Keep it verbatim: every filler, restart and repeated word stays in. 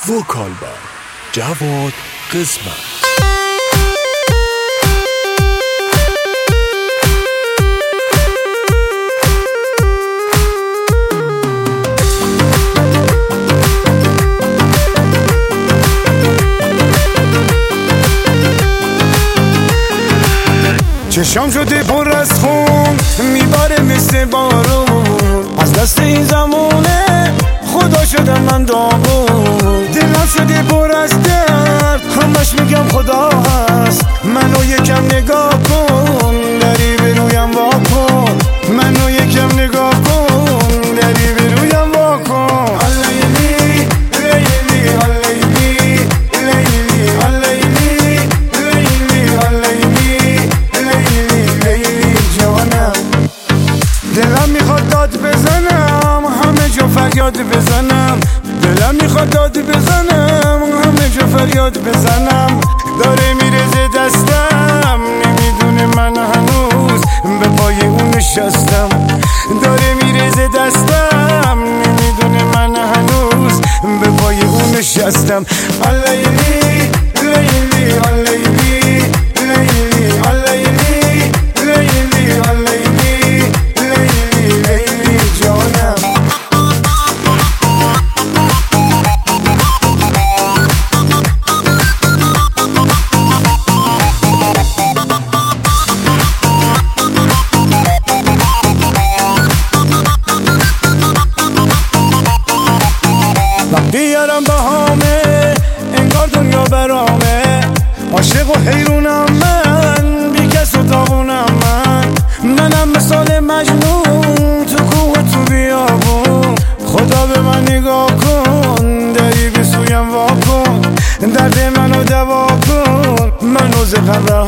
وکال بار جواد قسمت. چشام شده پر از خون میباره مثل بارون، از دست این زمونه خدا شدم من داغون. دلم شده پر از درد همش میگم خدا هست، منو یکم نگاه کن دری به رویم وا کن، منو یکم نگاه کن دری به رویم وا کن. لیلی لیلی لیلی لیلی لیلی لیلی لیلی جانم، دلم میخواد داد بزنم همه جا فریاد بزنم، دلم میخواد داد بزنم همه جا فریاد بزنم. داره میرزه دستم نمیدونه من هنوز به پای اون نشستم، داره میرزه دستم نمیدونه من هنوز به پای اون نشستم. لیلی لیلی لیلی لیلی لیلی لیلی لیلی لیلی جانم. بیارم بهامه انگار دنیا برامه، عاشق و حیرونم من بی کس و داغونم من، منم مثال مجنون تو کوه و تو بیابون. خدا به من نگاه کن دری به سویم وا کن، درد منو دوا کن منو ز غم